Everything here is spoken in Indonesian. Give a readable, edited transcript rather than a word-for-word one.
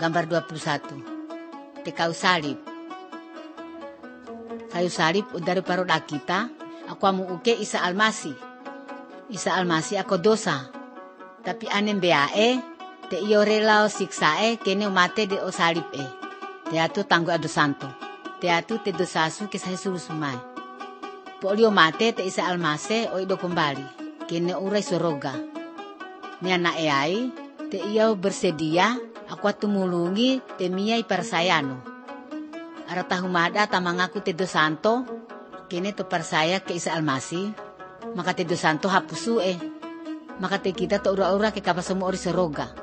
Gambar 21. Te kayu salib. Kayu salib udari paroda kita. Aku amu uke Isa Almasih. Isa Almasih ako dosa. Tapi anem beae te iyo relao siksae kene mate de o salib e. Te atu tanggu ado santo. Te atu te dosasu kisah surusumai. Polio mate te Isa Almasih o ido kembali. Kene urai soroga. Ni anak ai te iyo bersedia aku atumulungi te miai persayano. Aratahumada tamangaku te do santo kene to persaya ke Isa Almasih. Maka te do santo hapusu maka te kita to ura-ura ke kapasamu ori soroga.